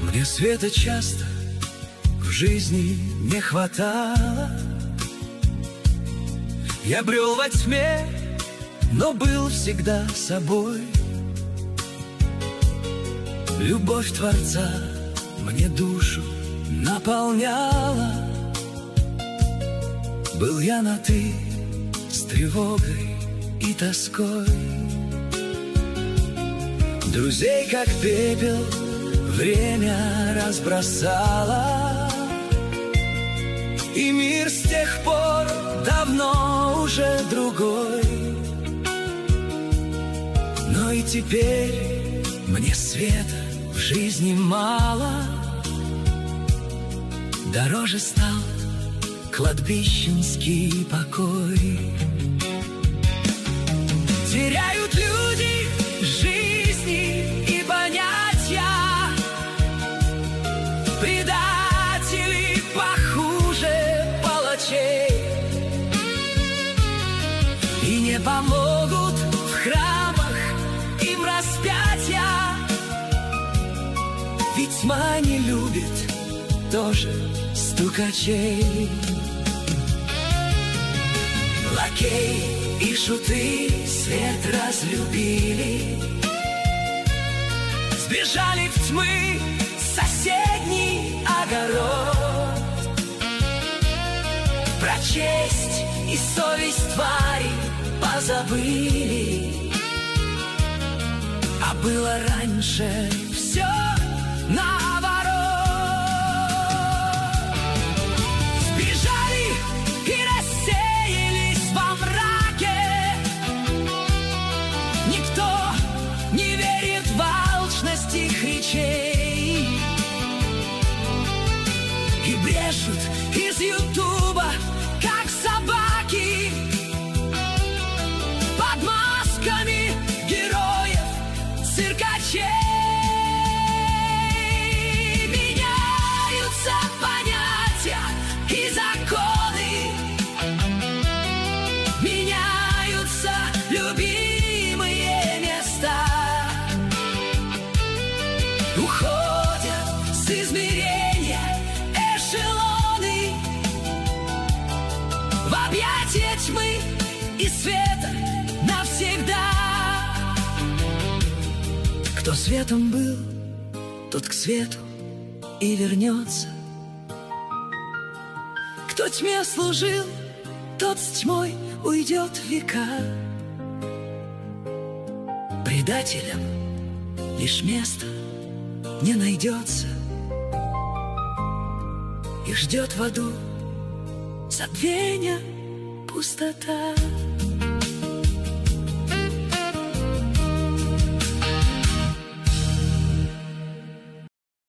Мне света часто в жизни не хватало. Я брел во тьме, но был всегда собой. Любовь Творца мне душу наполняла. Был я на «ты» с тревогой и тоской. Друзей, как пепел, время разбросало, и мир с тех пор давно уже другой. Но и теперь мне света в жизни мало. Дороже стал кладбищенский покой. Теряют люди жизни и понятия, предатели похуже палачей. И не помогут в храмах им распятия, ведь тьма не любит тоже стукачей. Лакей и шуты свет разлюбили, сбежали в тьмы соседний огород. Про честь и совесть твари позабыли, а было раньше все наоборот. Сбежали и рассеялись во мраке. Никто не верит в алчность их речей, и брешут из Ютуба, как собаки, под масками героев циркачей. Меняются понятия и законы, меняются любимые места, уходят с измерения эшелоны в объятия тьмы и света навсегда. Кто светом был, тот к свету и вернется. Кто тьме служил, тот с тьмой уйдет в века. Предателям лишь место не найдется, и ждет в аду забвения пустота.